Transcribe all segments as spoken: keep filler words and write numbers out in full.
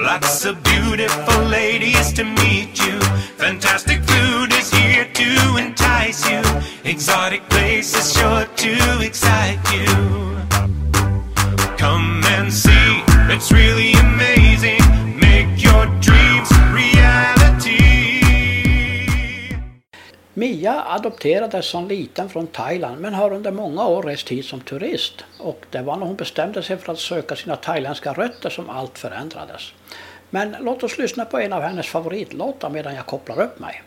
Lots of beautiful ladies to meet you. Fantastic food is here to entice you. Exotic places sure to excite you. Come and see, it's really amazing. Make your dreams reality. Mia adopterades som liten från Thailand men har under många år rest hit som turist. Och det var när hon bestämde sig för att söka sina thailändska rötter som allt förändrades. Men låt oss lyssna på en av hennes favoritlåtar medan jag kopplar upp mig.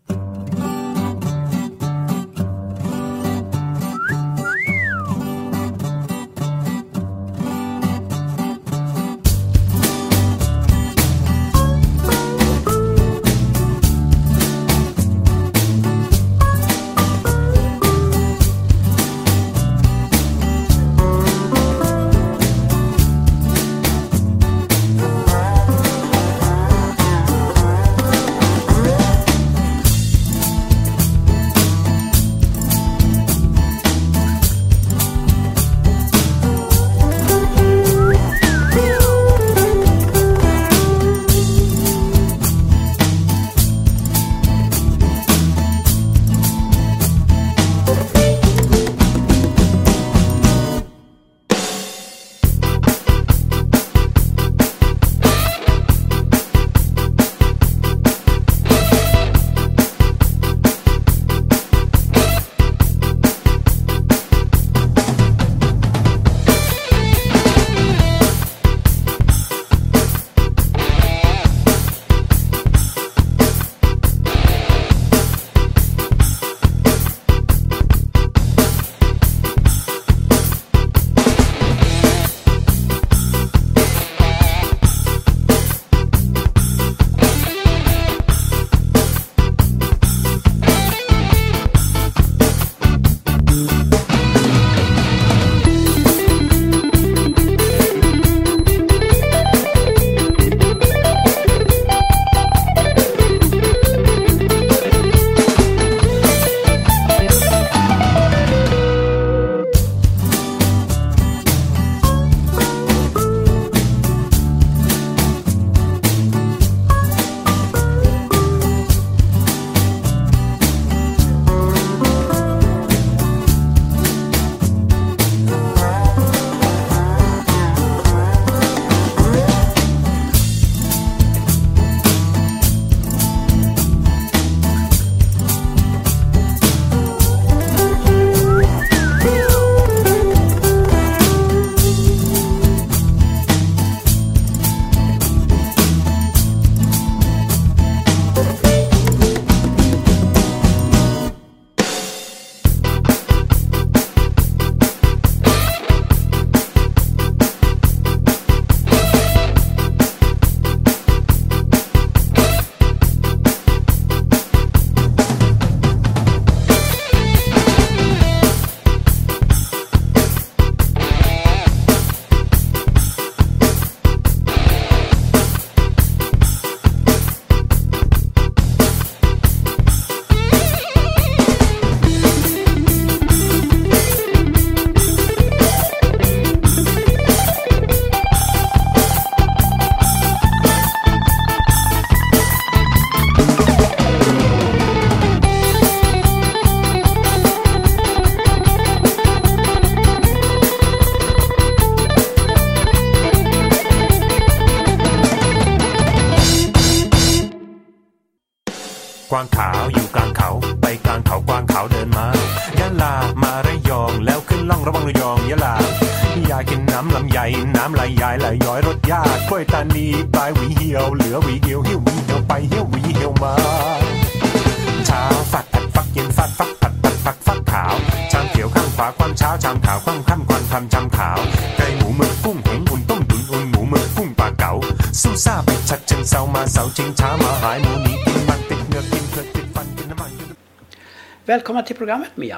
Välkommen till programmet, Mia.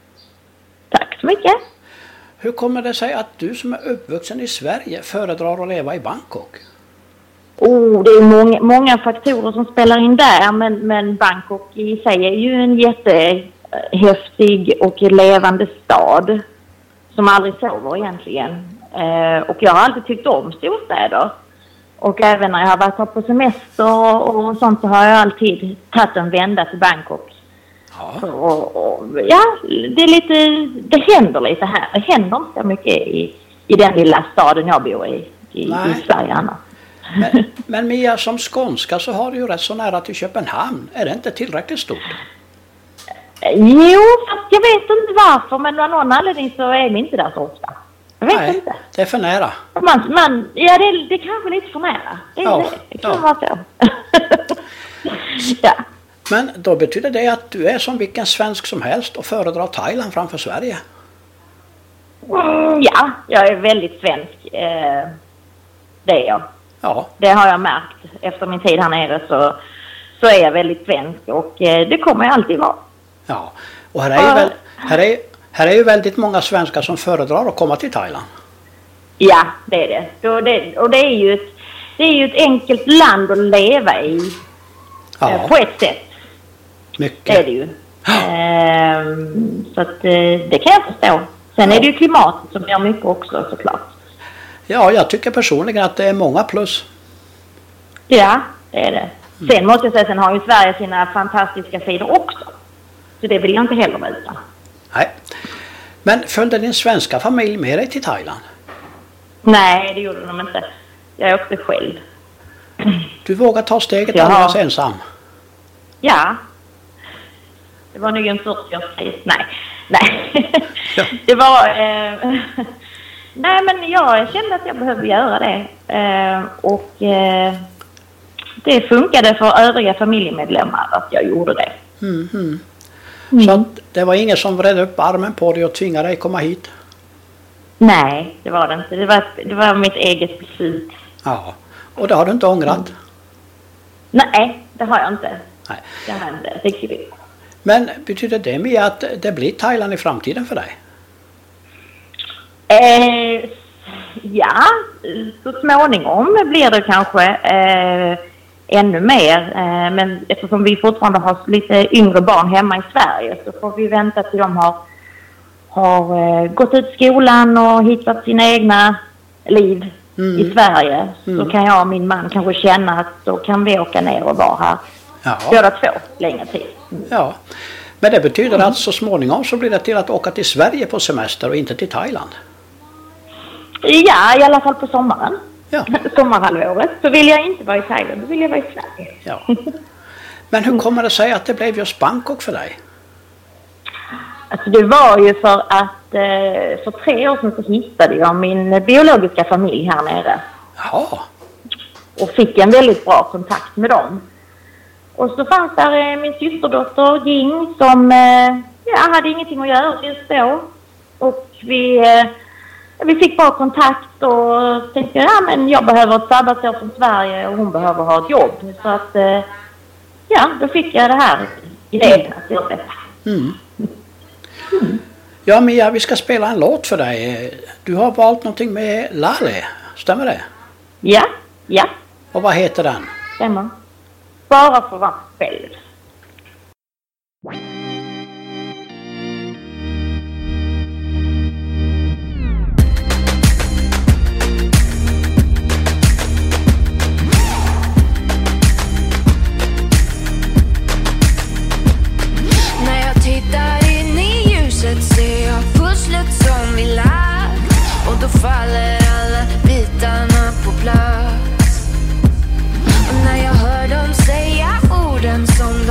Tack så mycket. Hur kommer det sig att du som är uppvuxen i Sverige föredrar att leva i Bangkok? Oh, det är många, många faktorer som spelar in där, men, men Bangkok i sig är ju en jättehäftig och levande stad som aldrig sover egentligen. Eh, och jag har alltid tyckt om storstäder. Och även när jag har varit här på semester och, och sånt så har jag alltid tagit en vända till Bangkok. Ja. Och, och, ja, det är lite, det händer lite här. Det händer inte så mycket i, i den lilla staden jag bor i, i, i Sverige annars. Men, men Mia, som skånska så har du ju rätt så nära till Köpenhamn. Är det inte tillräckligt stort? Jo, fast jag vet inte varför, men av någon anledning så är vi inte där så ofta. Jag vet Nej, inte. det är för nära. Man, man, ja, det är, det är kanske lite för nära. Det, Ja, det, det kan ja. vara så. Ja. Men då betyder det att du är som vilken svensk som helst och föredrar Thailand framför Sverige? Mm, ja, jag är väldigt svensk. Eh, det är jag. Ja. Det har jag märkt. Efter min tid här nere så, så är jag väldigt svensk och eh, det kommer jag alltid vara. Ja, och här är, ju väl, här, är, här är ju väldigt många svenskar som föredrar att komma till Thailand. Ja, det är det. Och det, och det, är, ju ett, det är ju ett enkelt land att leva i. Ja. Eh, på ett sätt. Mycket. Det är det ju. Ehm, så att, eh, det kan jag förstå. Sen Ja. är det ju klimatet som gör mycket också såklart. Ja, jag tycker personligen att det är många plus. Ja, det är det. Sen måste jag säga, sen har ju Sverige sina fantastiska sidor också. Så det vill jag inte heller vara utan. Nej. Men följde din svenska familj med dig till Thailand? Nej, det gjorde de inte. Jag åkte själv. Du vågar ta steget Jaha. alldeles ensam? Ja. Det var nog en fyrtio-årskris. Nej, nej. Ja. Det var... Eh, nej, men jag kände att jag behövde göra det. Eh, och eh, det funkade för övriga familjemedlemmar att jag gjorde det. Mm, mm. Mm. Så att det var ingen som vred upp armen på dig och tvingade dig komma hit? Nej, det var det inte. Det var, det var mitt eget beslut. Ja. Och det har du inte ångrat? Nej, det har jag inte. Nej. Det har jag inte riktigt. Men betyder det med att det blir Thailand i framtiden för dig? Eh, ja, så småningom blir det kanske eh, ännu mer. Eh, men eftersom vi fortfarande har lite yngre barn hemma i Sverige så får vi vänta till de har, har eh, gått ut skolan och hittat sina egna liv Mm. i Sverige. Mm. Så kan jag och min man kanske känna att då kan vi åka ner och vara här Ja. båda två längre tid. Mm. Ja. Men det betyder att så småningom så blir det till att åka till Sverige på semester och inte till Thailand? Ja, i alla fall på sommaren. Ja. Sommarhalvåret. Så vill jag inte vara i Thailand, då vill jag vara i Sverige. Ja. Men hur kommer det sig att det blev just Bangkok för dig? Alltså det var ju för att eh, för tre år sedan så hittade jag min biologiska familj här nere. Ja. Och fick en väldigt bra kontakt med dem. Och så fanns där eh, min systerdotter Jing som eh, ja, hade ingenting att göra just då. Och vi, eh, vi fick bra kontakt och tänkte ja men jag behöver ett sabbatsår från Sverige och hon behöver ha ett jobb. Så att eh, ja, då fick jag det här idén att göra detta. Mm. Ja Mia, vi ska spela en låt för dig. Du har valt någonting med Lale, stämmer det? Ja, ja, Och vad heter den? stämmer. Bara för att vara själv. När jag tittar in i ljuset ser jag pusslet som vi lagt och då faller alla bitarna på plats. Och när jag hör dem säga orden som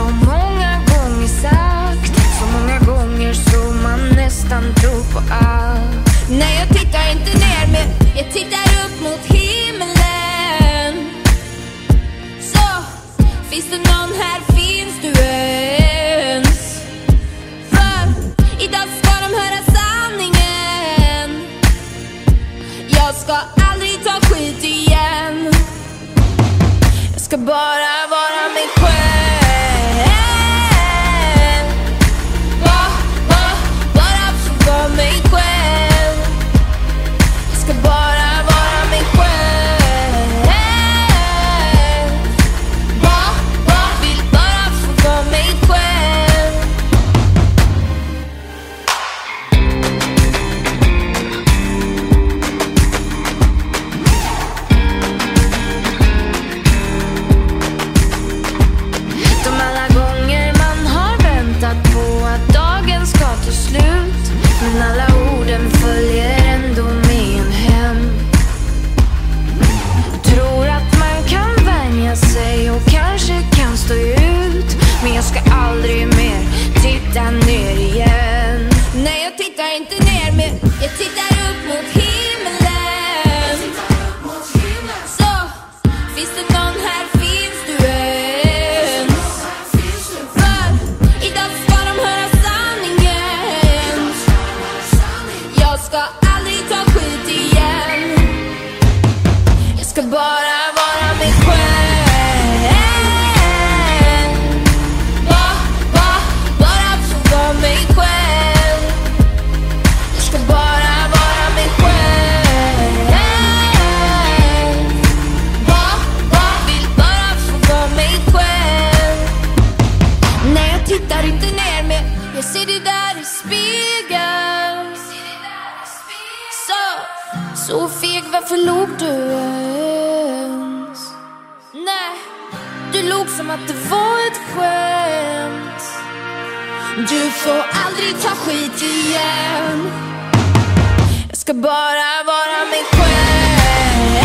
inte ner mig, jag ser det där i spegeln. Så, så feg, varför låg du ens? Nej, du låg som att det var ett skämt. Du får aldrig ta skit igen. Jag ska bara vara mig själv.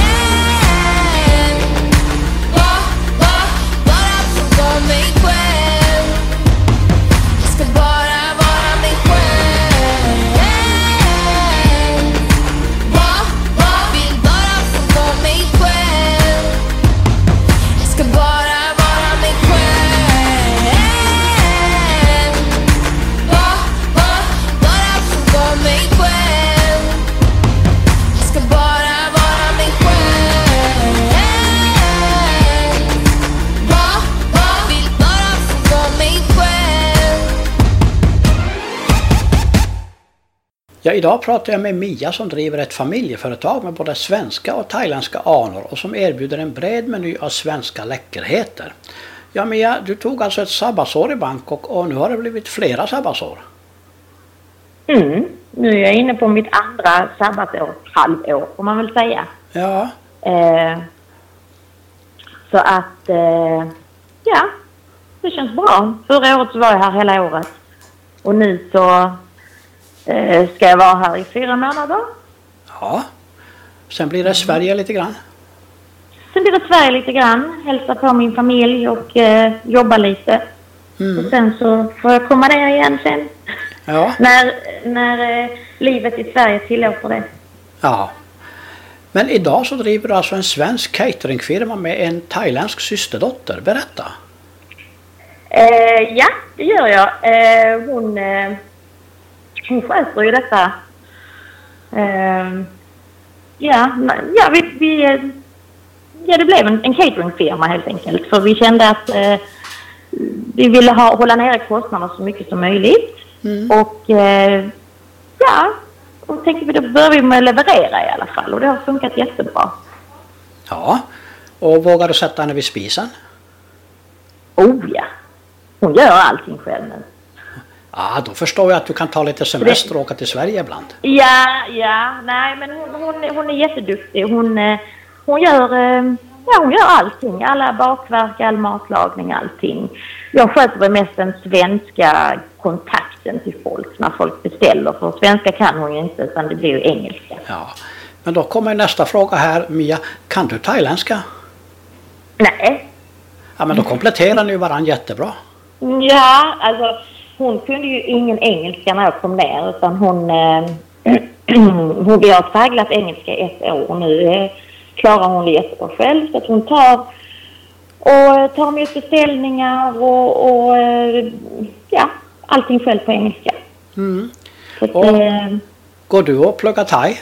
Ba, ba, bara få vara mig själv. Jag ska bara vara mig själv. Ba, ba, vill bara få vara mig själv. Jag ska bara vara mig själv. Ba, ba, bara få vara mig själv. Jag ska bara vara mig själv. Ba, ba, vill bara få vara mig själv. Ja, idag pratar jag med Mia som driver ett familjeföretag med både svenska och thailändska anor och som erbjuder en bred meny av svenska läckerheter. Ja Mia, du tog alltså ett sabbatsår i Bangkok och nu har det blivit flera sabbatsår. Mm. Nu är jag inne på mitt andra sabbatsår, halvår får man väl säga. Ja, Eh, så att, eh, ja, det känns bra. Förra året så var jag här hela året. Och nu så eh, ska jag vara här i fyra månader. ja. Sen blir det Sverige lite grann. Sen blir det Sverige lite grann, hälsa på min familj och eh, jobba lite. Mm. Och sen så får jag komma ner igen sen. Ja, När, när eh, livet i Sverige tillåter det. ja. Men idag så driver du alltså en svensk cateringfirma med en thailändsk systerdotter. Berätta. Eh, ja, det gör jag. Eh, hon, eh, hon sköter ju detta. Eh, ja, na- ja, vi, vi, eh, ja, det blev en, en cateringfirma helt enkelt. För vi kände att eh, vi ville ha, hålla nere kostnaderna så mycket som möjligt. Mm. Och eh, ja, och tänkte vi då börjar vi med att leverera i alla fall. Och det har funkat jättebra. Ja, och vågar du sätta henne vid spisen? Oh ja, hon gör allting själv nu. Ja, då förstår jag att du kan ta lite semester och åka till Sverige ibland. Ja, ja, nej men hon, hon, hon är jätteduktig. Hon, eh, hon, gör, eh, ja, hon gör allting. Alla bakverk, all matlagning, allting. Jag sköter väl mest den svenska kontakten till folk när folk beställer. För svenska kan hon ju inte utan det blir ju engelska. Ja, men då kommer nästa fråga här, Mia. Kan du thailändska? Nej. Ja, men då kompletterar ni ju varandra jättebra. Ja, alltså hon kunde ju ingen engelska när jag kom ner utan hon, eh, hon vi har tragglat engelska i ett år och nu eh, klarar hon det jättebra själv så att hon tar och tar med beställningar och, och eh, ja, allting själv på engelska. Mm. Så att, Och- eh, Går du och pluggar thai?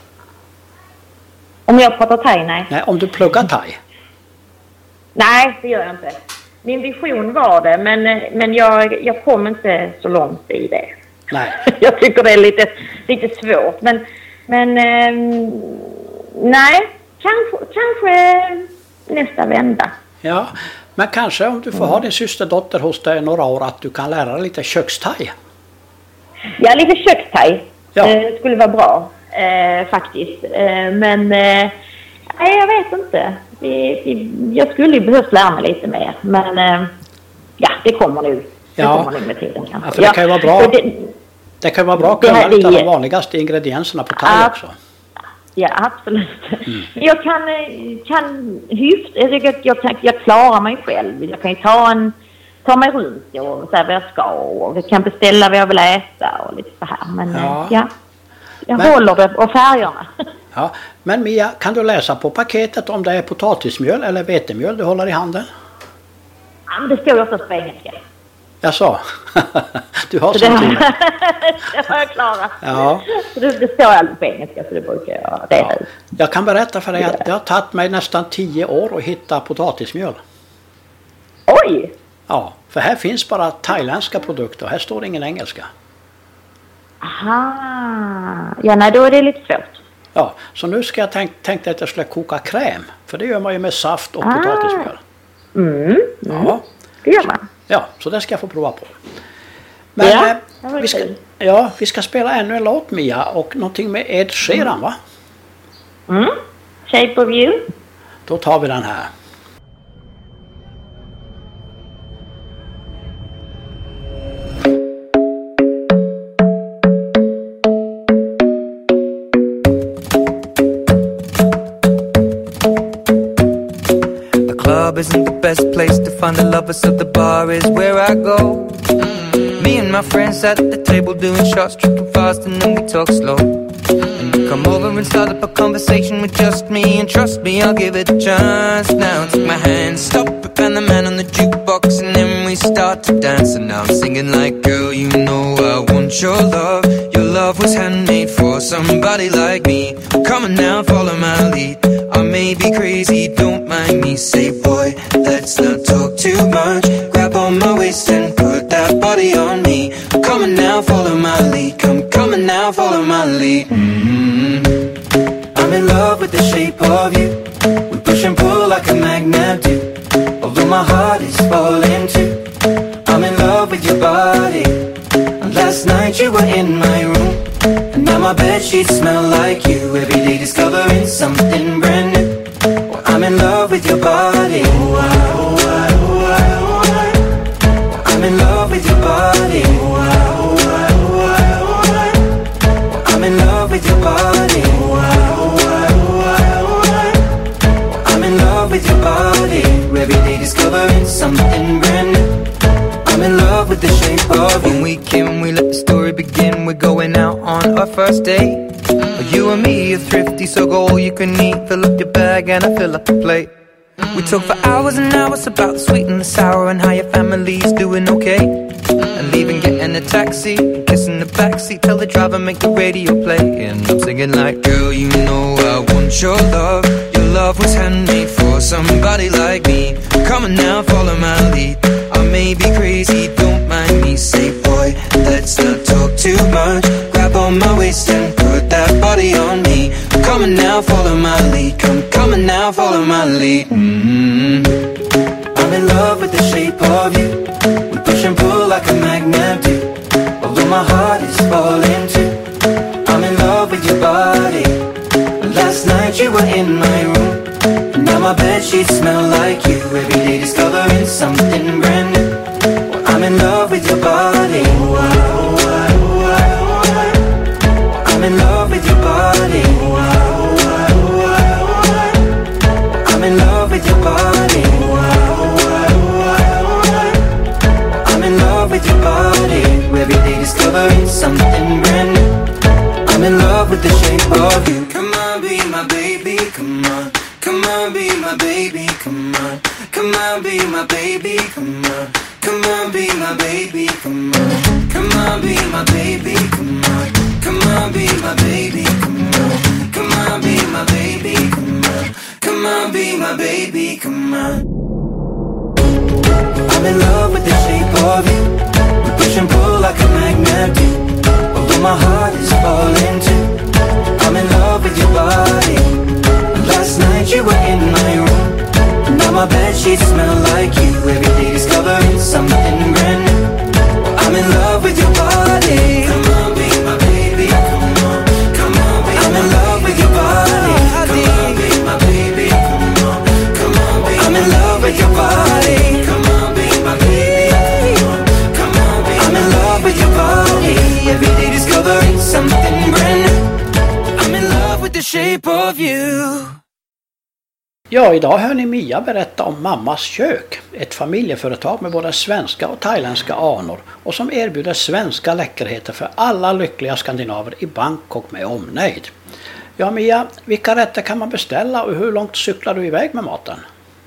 om jag pratar thai, nej. Nej, om du pluggar thai. Nej, det gör jag inte. Min vision var det, men, eh, men jag, jag kom inte så långt i det. Nej. Jag tycker det är lite, lite svårt. Men, men ehm, nej, kanske, kanske nästa vända. Ja, men kanske om du får ha din systerdotter hos dig några år att du kan lära dig lite köksthai. Ja, lite köksthaj Ja. eh, skulle vara bra eh, faktiskt. Eh, men eh, nej, jag vet inte. Vi, vi, jag skulle ju behövt lära mig lite mer. Men eh, ja, det kommer nu. Det Ja. kommer nu med tiden kanske. Ja, för det kan ju vara bra. och det, Det kan ju vara bra att Det här kunna lite av är- de vanligaste ingredienserna på thai Ja. också. Ja, absolut. Mm. Jag kan, eh, kan hyfs, jag, tycker att jag, kan, jag klarar mig själv. Jag kan ju ta, en, ta mig runt och säga vad jag ska och jag kan beställa vad jag vill äta och lite så här. Men Ja. ja, ja jag Men- håller det och färgerna. Ja, men Mia, kan du läsa på paketet om det är potatismjöl eller vetemjöl du håller i handen? Ja, men det står ju oftast på engelska. Jag sa. Du har Så det, sånt har, i dig. det har jag klarat. Ja. Så det, det står alltid på engelska så det brukar jag reda Ja. ut. Jag kan berätta för dig att det har tagit mig nästan tio år att hitta potatismjöl. Oj! Ja, för här finns bara thailändska produkter. Här står ingen engelska. Aha. Ja, nej, då är det lite svårt. Ja, så nu ska jag tänk, tänkte att jag skulle koka kräm. För det gör man ju med saft och Ah. potatismjöl. Mm, Ja, det gör man. ja, så det ska jag få prova på. Men Ja, eh, det var vi, ska, kul. ja, vi ska spela ännu en låt, Mia, och någonting med Ed Sheeran, va? Mm. Shape of You. Då tar vi den här. Club isn't the best place to find the lovers, so the bar is where I go. Mm-hmm. Me and my friends at the table doing shots, tripping fast, and then we talk slow. Mm-hmm. And you come over and start up a conversation with just me, and trust me, I'll give it a chance. Now take my hand, stop it, and the man on the jukebox, and then we start to dance. And now I'm singing like, girl, you know I want your love. Your love was handmade for somebody like me. Come on now, follow my lead. I may be crazy, don't mind me. Say, boy, let's not talk too much. Grab on my waist and put that body on me. Come on now, follow my lead. Come, come on now, follow my lead. Mm-hmm. I'm in love with the shape of you. We push and pull like a magnet do. Although my heart is falling too. I'm in love with your body. And last night you were in my room. And now my bedsheets smell like you. Every day discovering something brand new. Well, I'm in love with your body. Oh, I, oh, I, oh, I, oh, I. Well, I'm in love with your body. Oh, I, oh, I, oh, I, oh, I. Well, I'm in love with your body. Oh, I, oh, I, oh, I, oh, I. Well, I'm in love with your body. Every day discovering something brand new. I'm in love with the shape of you. When we came, we let the story begin. We're going out on our first date. Mm-hmm. You and me are thrifty, so go all you can eat. Fill up your bag and I fill up the plate. Mm-hmm. We talk for hours and hours about the sweet and the sour and how your family's doing okay. Mm-hmm. And leaving, getting a taxi, and kissing the backseat. Tell the driver make the radio play. And I'm singing like, girl, you know I want your love. Your love was handmade for somebody like me. Come on now, follow my lead. I may be crazy, don't mind me. Say, boy, let's not talk too much. Grab on my waist and put that body on me. Come on now, follow my lead. Come, come on now, follow my lead. Mm-hmm. I'm in love with the shape of you. We push and pull like a magnet do. Although my heart is falling too. I'm in love with your body. Last night you were in my room. And now my bedsheets smell like you. Every day discovering something brand new. Well, I'm in love with your body. Oh, I, oh, I, oh, I, oh, I. Well, I'm in love with your body. Oh, I, oh, I, oh, I, oh, I. Well, I'm in love with your body. Oh, I, oh, I, oh, I, oh, I. Well, I'm in love with your body. Every day discovering something brand new. I'm in love with the shape of you. Come on, be my baby, come on. Come on, be my baby, come on. Come on, be my baby, come on. Come on, be my baby, come on. Come on, be my baby, come on. Come on, be my baby, come on. Come on, be my baby, come on. Come on, be my baby, come on. I'm in love with the shape of you. We push and pull like a magnet do. Although my heart is falling too. I'm in love with your body. Last night you were in my room. Now my bedsheets smell like you. Every day discovering something brand new. Well, I'm in love with your body. Come on, be my baby. Come on, come on, be I'm in love with your body. Come on, be my baby. Come on, come on, be I'm in love with your body. Come on, be my baby. Come on, come on, be I'm in love with your body. Every day discovering something brand new. I'm in love with the shape of you. Ja, idag hör ni Mia berätta om Mammas kök, ett familjeföretag med både svenska och thailändska anor och som erbjuder svenska läckerheter för alla lyckliga skandinaver i Bangkok med omnejd. Ja Mia, vilka rätter kan man beställa och hur långt cyklar du iväg med maten?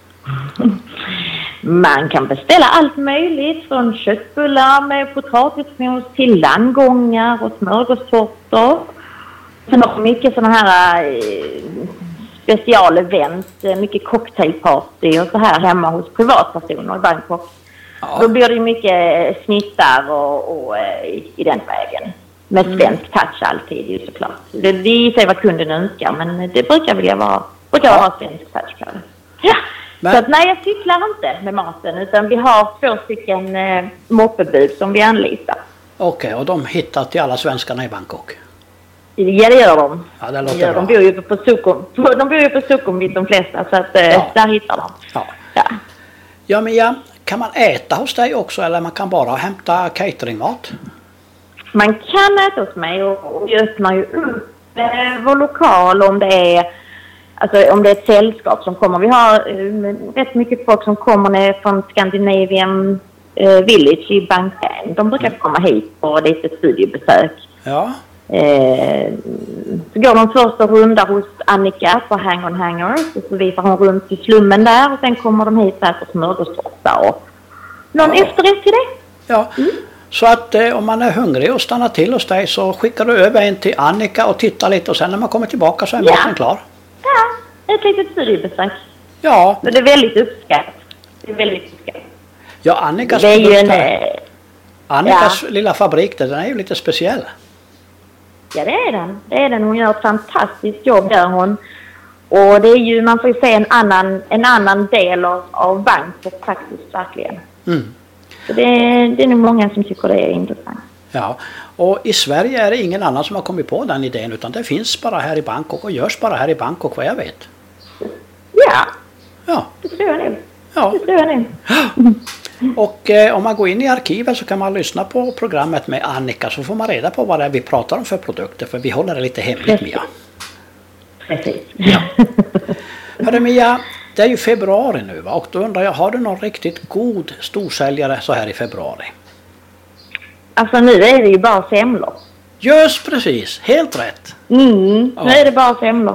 Man kan beställa allt möjligt från köttbullar med potatismos till landgångar och smörgåstårtor. Sen har vi mycket sådana här eh, specialevent, mycket cocktailparty och så här hemma hos privatpersoner i Bangkok. Ja. Då blir det mycket snittar och, och i, i den vägen. Med mm. svensk touch alltid ju såklart. Det visar vad kunden önskar, men det brukar vilja vara, brukar vara svensk touch på det. Ja. Men... Så att, nej, jag cyklar inte med maten utan vi har två stycken eh, moppebud som vi anlitar. Okej, och de hittar till alla svenskarna i Bangkok? Ja, det gör de. Ja, det låter de, gör, bra. de bor ju på Sukhum, de bor ju på Sukhumvit de flesta, så att, Ja. där hittar de. Ja. Ja. Ja, Mia, kan man äta hos dig också eller man kan bara hämta cateringmat? Man kan äta hos mig och, och vi öppnar ju upp eh, vår lokal om det är alltså om det är ett sällskap som kommer. Vi har eh, rätt mycket folk som kommer ner från Scandinavian eh, Village i Bangkok. De brukar komma hit på lite studiebesök. Ja. Eh, så går de första runda hos Annika på Hang on Hangers och så visar hon runt i slummen där och sen kommer de hit här på smörgåstårta och någon Ja. efterrätt till det. Ja. Så att eh, om man är hungrig och stannar till hos dig så skickar du över en till Annika och tittar lite och sen när man kommer tillbaka så är Ja. maten klar. Ja, ett litet studiebesök. Ja, Så det är väldigt uppskattat. Det är väldigt uppskattat. ja Annikas Det är ju en... produkter- eh, Annikas lilla fabrik där, den är ju lite speciell. Ja, det är den. Det är den. Hon gör ett fantastiskt jobb där hon. Och det är ju, man får ju se en annan, en annan del av, av Bangkok faktiskt, verkligen. Mm. Så det är, det är nog många som tycker det är intressant. Ja, och i Sverige är det ingen annan som har kommit på den idén utan det finns bara här i Bangkok och görs bara här i Bangkok vad jag vet. Ja, Ja, det tror jag nog. ja. Det tror jag nog. Och eh, om man går in i arkivet så kan man lyssna på programmet med Annika så får man reda på vad det är vi pratar om för produkter för vi håller det lite hemligt, Mia. Precis. Ja. Hörru Mia, det är ju februari nu va? Och då undrar jag, har du någon riktigt god storsäljare så här i februari? Alltså nu är det ju bara semlor. Just precis, helt rätt. Mm, Ja. nu är det bara semlor.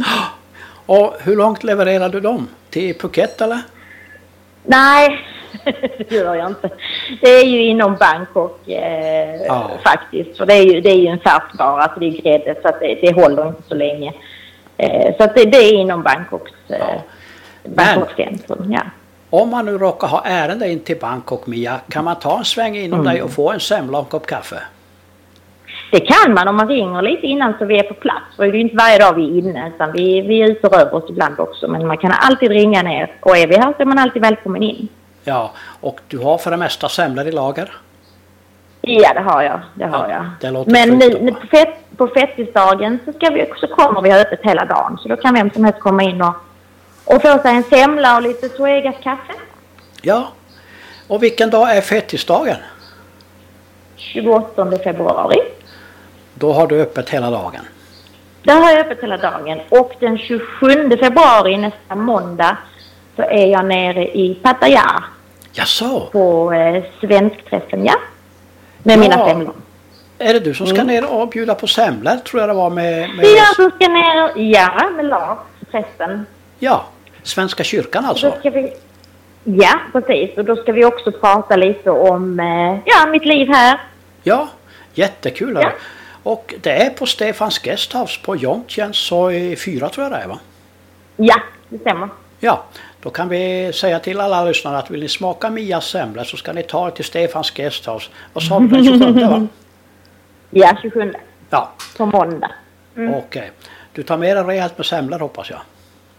Och hur långt levererar du dem? Till Phuket eller? Nej, det gör jag inte. Det är ju inom Bangkok eh, Ja. faktiskt. För det är ju, det är ju en färskvara, alltså det är grädde så att det, det håller inte så länge. Eh, så att det, det är inom Bangkoks, eh, Ja. Bangkoks centrum, ja. Om man nu råkar ha ärende in till Bangkok, Mia, kan man ta en sväng inom Mm. dig och få en semla och en kopp kaffe? Det kan man om man ringer lite innan så vi är på plats. För det är ju inte varje dag vi är inne utan vi, vi är ute och rör oss ibland också. Men man kan alltid ringa ner och är vi här så är man alltid välkommen in. Ja, och du har för det mesta semlor i lager? Ja, det har jag. Det har Ja, jag. det låter Men sjukt nu, bra. nu på, fett, på fettisdagen så, ska vi, så kommer vi ha öppet hela dagen. Så då kan vem som helst komma in och, och få sig en semla och lite Zoegas kaffe. Ja. Och vilken dag är fettisdagen? tjugoåttonde februari. Då har du öppet hela dagen. Där har jag öppet hela dagen. Och den tjugosjunde februari, nästa måndag, så är jag nere i Pattaya Jaså? på eh, Svenskträffen, ja. Med Ja. mina semlor. Är det du som ska Mm. ner och bjuda på semlor tror jag det var med... med Det är jag som ska ner, ja, med Lars, prästen. ja, Svenska kyrkan Och alltså. då ska vi, ja, precis. Och då ska vi också prata lite om eh, ja, mitt liv här. Ja, jättekul. Ja. Och det är på Stefans Guesthouse på Jontjens så i fyra tror jag det är va? Ja, det stämmer. Ja, då kan vi säga till alla lyssnare att vill ni smaka Mias semlor så ska ni ta er till Stefans Guesthouse. Vad sa du den tjugosjunde va? Ja, tjugosjunde. Ja, På måndag. Mm. okej. Du tar med dig rejält med semlor hoppas jag.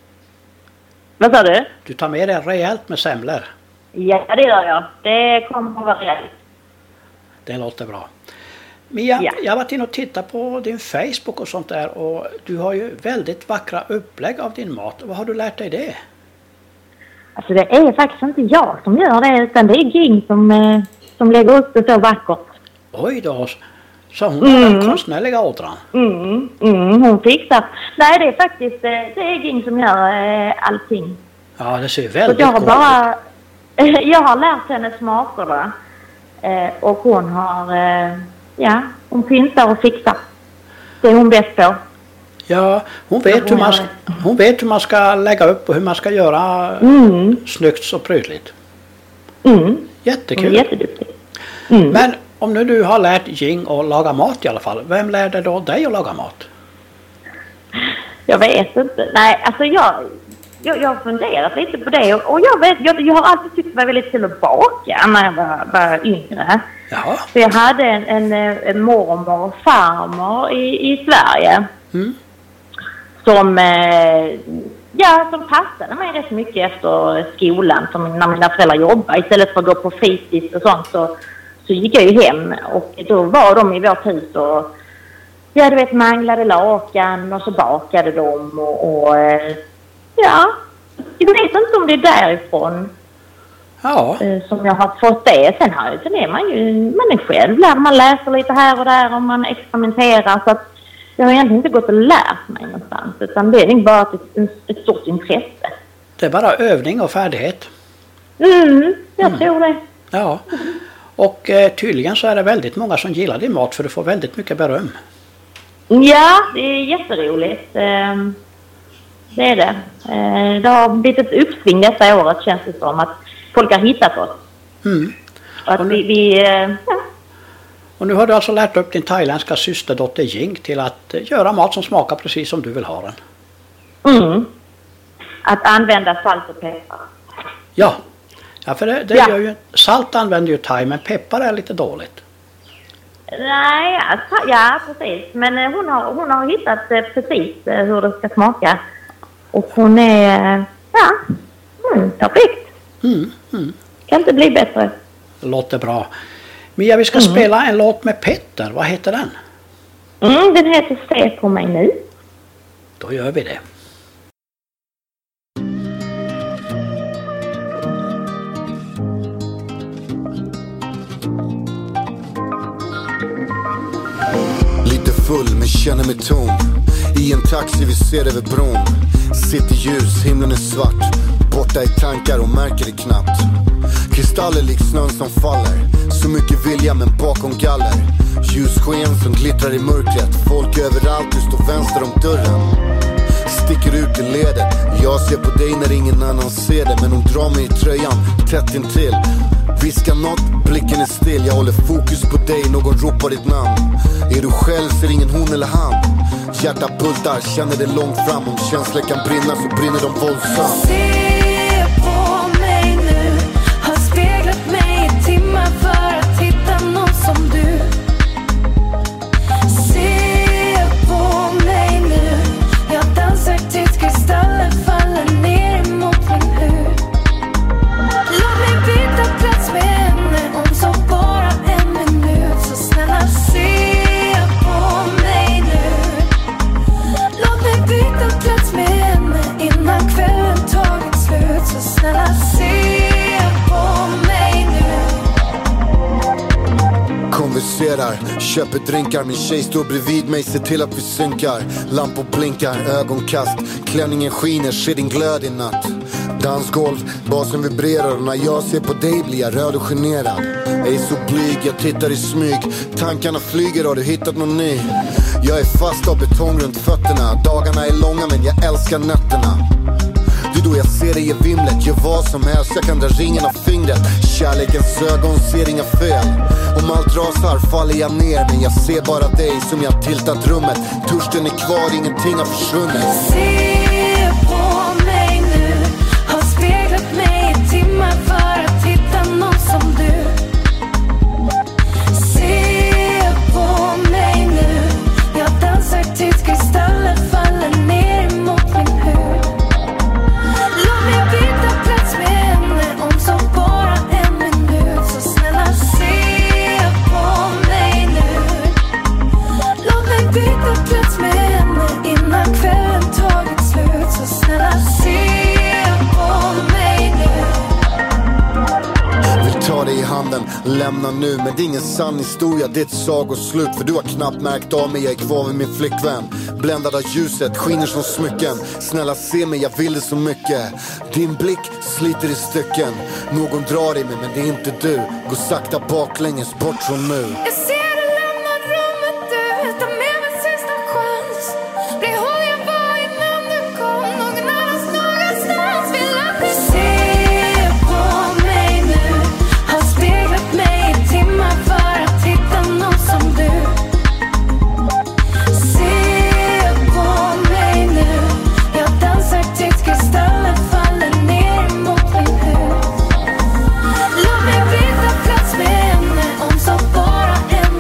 Vad sa du? Du tar med dig rejält med semlor. Ja, det gör jag. Det kommer att vara rätt. Det låter bra. Mia, Ja. jag har varit inne och tittat på din Facebook och sånt där och du har ju väldigt vackra upplägg av din mat. Vad har du lärt dig det? Alltså det är faktiskt inte jag som gör det utan det är Ging som, eh, som lägger upp det så vackert. Oj då, så hon har den konstnärliga ådran. Mm, mm, hon fixar. Nej, det är faktiskt eh, det är Ging som gör eh, allting. Ja, det ser Så väldigt jag har gott bara, jag har lärt henne smakerna eh, och hon har, eh, ja, hon pyntar och fixar. Det är hon bäst på. Ja, hon vet, hur man, ska- hon vet hur man ska lägga upp och hur man ska göra Mm, snyggt så prydligt. mm. Hon är Jättekul. jätteduktig. Mm. Men om nu du har lärt Jing att laga mat i alla fall, vem lärde då dig att laga mat? Jag vet inte. Nej, alltså jag, jag, jag har funderat lite på det. Och, och jag, vet, jag, jag har alltid tyckt det var väldigt kul att baka när jag var, var yngre. Ja, Så jag hade en, en, en mormor och farmor i, i Sverige. Mm. Som, eh, ja, som passade mig rätt mycket efter skolan. Som när mina föräldrar jobbade. Istället för att gå på fritids och sånt så, så gick jag ju hem och då var de i vårt hus och ja, du vet, manglade lakan och så bakade de och, och ja, jag vet inte om det är därifrån Ja. som jag har fått det. Sen, har, sen är man ju man är själv lärd, man läser lite här och där och man experimenterar, så att jag har egentligen inte gått och lärt mig någonstans, utan det är inte bara ett, ett stort intresse. Det är bara övning och färdighet. Mm, jag Mm. tror det. Ja. Och eh, tydligen så är det väldigt många som gillar din mat för du får väldigt mycket beröm. Ja, det är jätteroligt. Ehm, Det är det. Ehm, Det har blivit ett uppsving detta året, känns det som, att folk har hittat oss. Mm. Och att Och nu- vi, vi eh, ja. Och nu har du alltså lärt upp din thailändska systerdotter Jing till att eh, göra mat som smakar precis som du vill ha den. Mm. Att använda salt och peppar. Ja, ja för det, det Ja. gör ju, salt använder ju thai men peppar är lite dåligt. Nej, alltså, ja precis. Men eh, hon har, hon har hittat eh, precis eh, hur det ska smaka. Och hon är, eh, ja, mm, perfekt. Mm, mm. Kan inte bli bättre. Låter bra. Mia, vi ska spela en låt med Petter. Vad heter den? Mm, den heter Se på mig nu. Då gör vi det. Lite full men känner mig tom. I en taxi vi ser över bron. Sitter ljus, himlen är svart. Borta i tankar och märker det knappt. Kristaller lik snön som faller. Så mycket vilja men bakom galler. Ljussken som glittrar i mörkret. Folk överallt, du står vänster om dörren. Sticker ut i ledet. Jag ser på dig när ingen annan ser det. Men hon drar mig i tröjan, tätt intill. Viskar något, blicken är still. Jag håller fokus på dig, någon ropar ditt namn. Är du själv ser ingen hon eller han. Hjärta bultar, känner det långt fram. Om känslor kan brinna så brinner de våldsamt. Se på mig nu. Har speglat mig i timmar för att hitta någon som du. Se på mig nu. Jag dansar tills kristallen faller ner emot min hud. Låt mig byta plats med henne om så bara en minut. Så snälla se på mig nu. Låt mig byta plats med henne innan kvällen tagit slut. Så snälla se på mig nu. Konverserar, köper drinkar. Min tjej står bredvid mig, ser till att vi synkar. Lampor blinkar, ögonkast. Klänningen skiner, ser din glöd i natt. Dansgolv, basen vibrerar. Och när jag ser på dig blir jag röd och generad. Jag är så blyg, jag tittar i smyg. Tankarna flyger, har du hittat någon ny? Jag är fast av betong runt fötterna. Dagarna är långa men jag älskar nätterna. Det är då jag ser dig i vimlet. Gör vad som helst, jag kan dra ringen av fingret. Kärlekens ögon ser inga fel. Om allt rasar faller jag ner. Men jag ser bara dig som jag tiltat rummet. Törsten är kvar, ingenting har försvunnit. Se på mig nu. Har speglat mig i timmar för att hitta någon som du. Se på mig nu. Jag dansar tills kristallen faller ner emot min hud. Låt mig byta plats med henne om så bara en minut. Så snälla se på mig nu. Låt mig byta plats med henne innan kvällen tagit slut. Så snälla se på mig nu. Vill ta dig i handen, lämna nu. Men det är ingen sann historia, det är ett sagoslut. För du har knappt märkt av mig, jag är kvar med min flickvän. Bländad av ljuset, skiner som smycken. Snälla se mig, jag vill det så mycket. Din blick sliter i stycken. Någon drar i mig men det är inte du. Gå sakta baklänges bort från nu. Jag ser dig lämna rummet, du tar med min sista chans. Bli ihåg jag var innan du kom. Någon annans någonstans vill att du se på mig nu. Har speglat mig i timmar för att hitta någon som du. Se på mig nu. Jag dansar tills kristallen faller ner emot min hud. Låt mig byta plats med henne om så bara en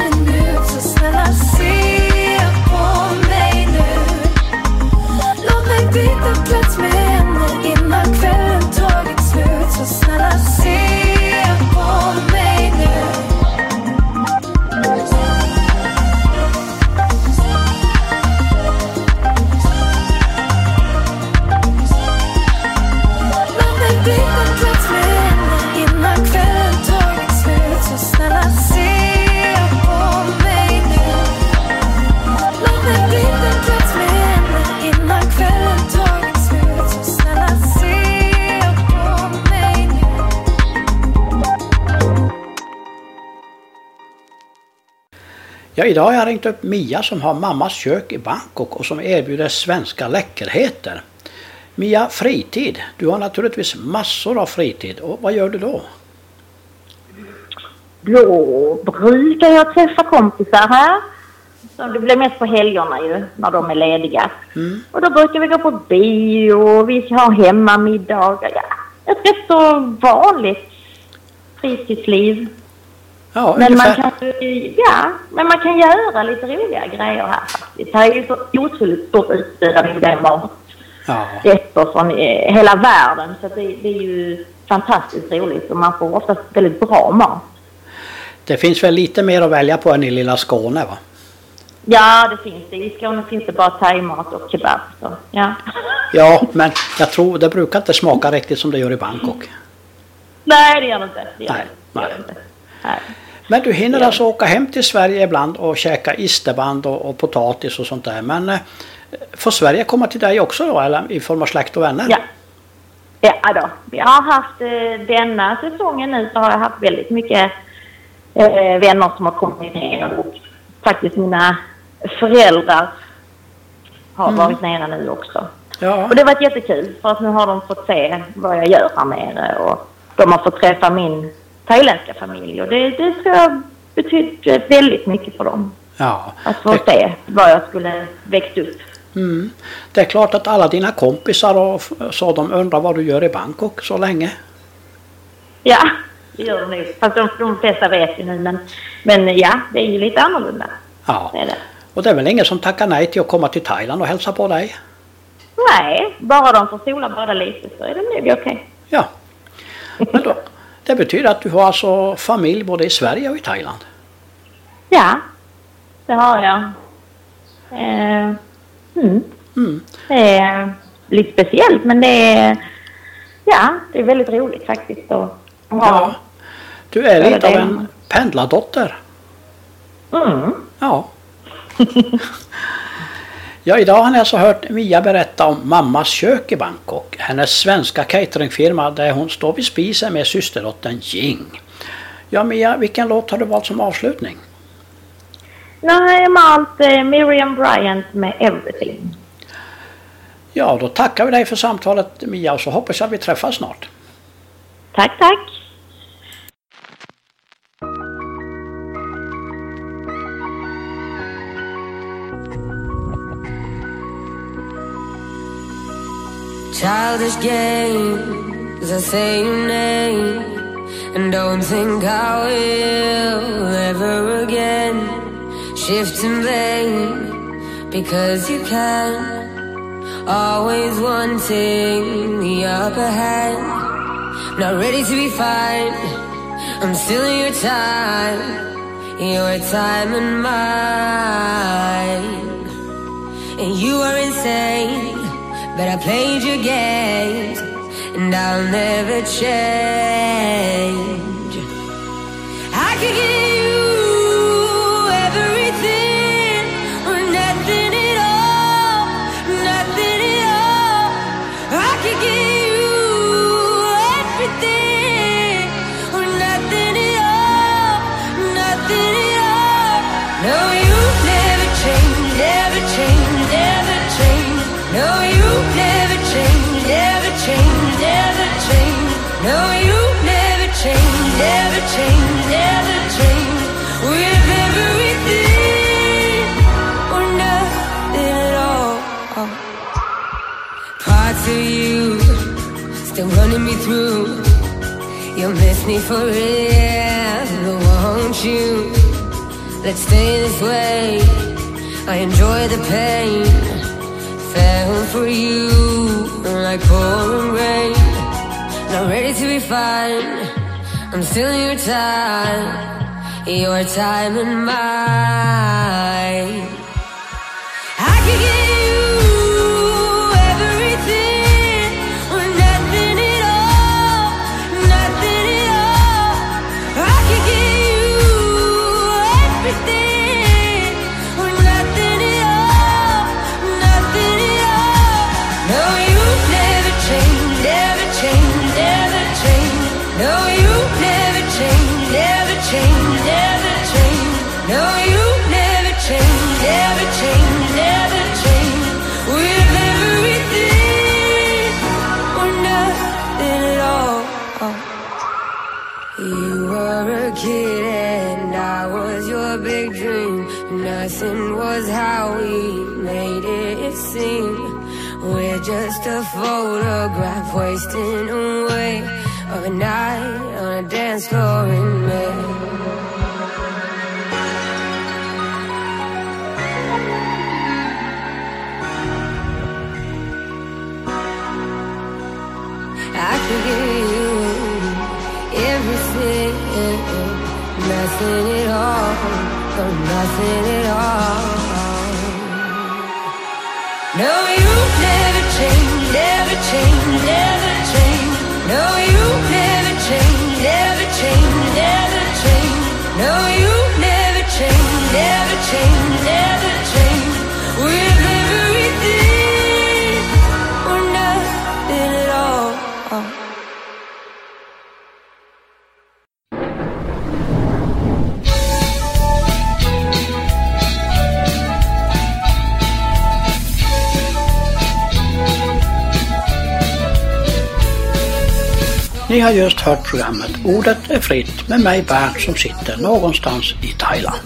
Ja, idag har jag ringt upp Mia som har mammas kök i Bangkok och som erbjuder svenska läckerheter. Mia, fritid. Du har naturligtvis massor av fritid. Och vad gör du då? Då brukar jag träffa kompisar här. Så det blir mest på helgerna ju, när de är lediga. Mm. Och då brukar vi gå på bio, vi ska ha hemmamiddagar. Ja, ett rätt så vanligt fritidsliv. Ja, men, man kan, ja, men man kan göra lite roliga grejer här faktiskt. Här är ju så otroligt stort utbud av olika mat. Ja. Rätter från eh, hela världen. Så det, det är ju fantastiskt roligt och man får oftast väldigt bra mat. Det finns väl lite mer att välja på än i lilla Skåne, va? Ja, det finns det. I Skåne finns det bara thaimat och kebab. Så, ja. Ja, men jag tror det brukar inte smaka riktigt som det gör i Bangkok. Nej, det gör det inte. Det gör nej, det. nej. Det inte. Nej. Men du hinner alltså åka hem till Sverige ibland och käka isterband och, och potatis och sånt där. Men eh, får Sverige komma till dig också då, eller i form av släkt och vänner? Ja. Ja då. Vi har haft eh, denna säsongen nu så har jag haft väldigt mycket eh, vänner som har kommit ner och faktiskt mina föräldrar har mm. varit nere nu också. Ja. Och det var jättekul för att nu har de fått se vad jag gör här nere och de har fått träffa min thailändska familj och det, det tror jag betyder väldigt mycket för dem. Ja. Att få det... se vad jag skulle växt upp. Mm. Det är klart att alla dina kompisar och så de undrar vad du gör i Bangkok så länge. Ja, det gör de nu. Fast de, de flesta vet ju nu men, men ja, det är ju lite annorlunda. Ja, det är det. Och det är väl ingen som tackar nej till att komma till Thailand och hälsa på dig? Nej, bara de får sola bara lite så är det nog okej. Okay. Ja, men då, det betyder att du har alltså familj både i Sverige och i Thailand? Ja, det har jag. Eh, mm. Mm. Det är lite speciellt men det är, ja, det är väldigt roligt faktiskt. Och, och ja, du är lite av en pendlardotter. Mm. Ja. Ja, idag har jag så hört Mia berätta om mammas kök i Bangkok. Hennes svenska cateringfirma där hon står vid spisen med systerdottern Jing. Ja Mia, vilken låt har du valt som avslutning? Nej, jag har valt eh, Miriam Bryant med Everything. Ja, då tackar vi dig för samtalet Mia och så hoppas jag att vi träffas snart. Tack, tack. Childish games, I say your name and don't think I will ever again shift in blame because you can. Always wanting the upper hand, not ready to be fine. I'm stealing your time, your time and mine. And you are insane, but I played your games, and I'll never change. I could give you everything, or nothing at all, nothing at all. I could give you everything, or nothing at all, nothing at all. No, you never change, never change, never change. No, you never change, never change, never change. No, you never change, never change, never change. With everything or nothing at all. Parts of you still running me through. You'll miss me for real, won't you? Let's stay this way. I enjoy the pain. Fell for you like pouring rain. Not ready to be fine. I'm stealing your time, your time and mine. I could give you everything, or nothing at all, nothing at all. I could give you everything, or nothing at all, nothing at all. No, you never change, never change, never change. No, you never change, never change, never change. No, you never change, never change, never change. With everything or nothing at all. You were a kid and I was your big dream. Nothing was how we made it seem. We're just a photograph wasting away of a night on a dance floor in May. I could give you everything, nothing at all, or nothing at all. No, you never change, never change, never change. No, you never change, never change, never change. No, you never change, never change, never change. With everything or nothing at all. Ni har just hört programmet Ordet är fritt med mig Bernt som sitter någonstans i Thailand.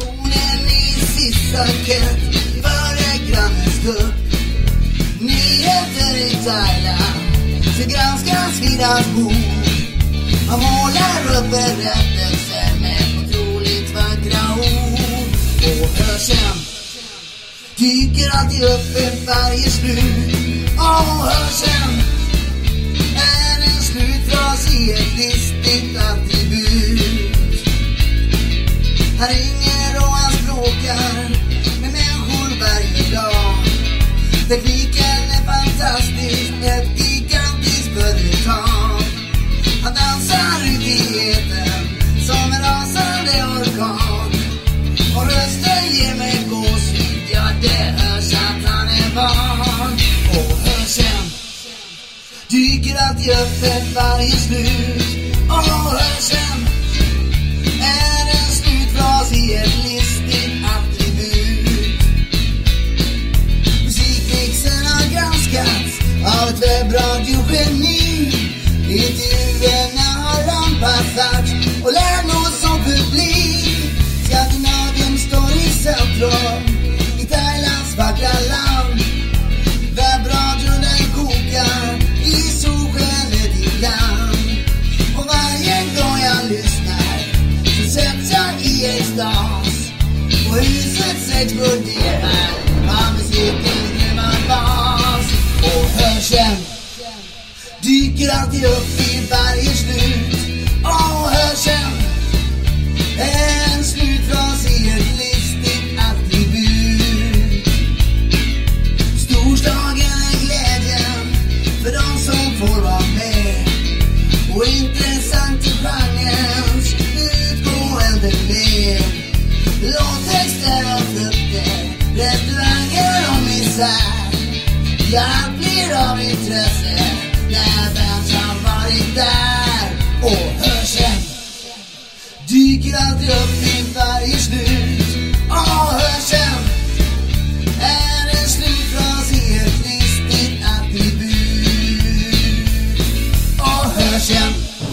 Nyheter i Thailand så granskas vidas bord. Man målar upp berättelser med otroligt vackra ord. Och hörseln dyker alltid upp i varje slut. Och hörseln är en slutfras i ett listigt attribut. Han ringer och han språkar med människor varje dag. Tekniken är fantastisk, ett gigantiskt företag. Han dansar ut i eten som en rasande orkan. Och rösten ger mig gåshud, ja det hörs att han är van. Och hörseln dyker alltid upp ett varje slut. Och hörseln är en slutfras i ett listigt attribut. Musikmixen har granskats av ett webbradiogeni. Intervjuerna har anpassats och lärmål som publik. Skandinavien står i centrum i Thailands vackra land. Webbradion den kokar i solskenet ibland. Och varje gång jag lyssnar så sätts jag i extas. Och huset exploderar av musikens grymma bas. Och hörseln dyker alltid upp i varje slut. Och hörseln är en slutfras i ett listigt attribut. Storslagen är glädjen för de som får vara med. Och intressant i genrens utgående led. Låttexter och frukter, restauranger och misär. Ja, allt blir av intresse när Bernt har varit där. Och hörseln dyker alltid upp i varje slut. Och hörseln är en slutfras i ett listigt attribut. Och hörseln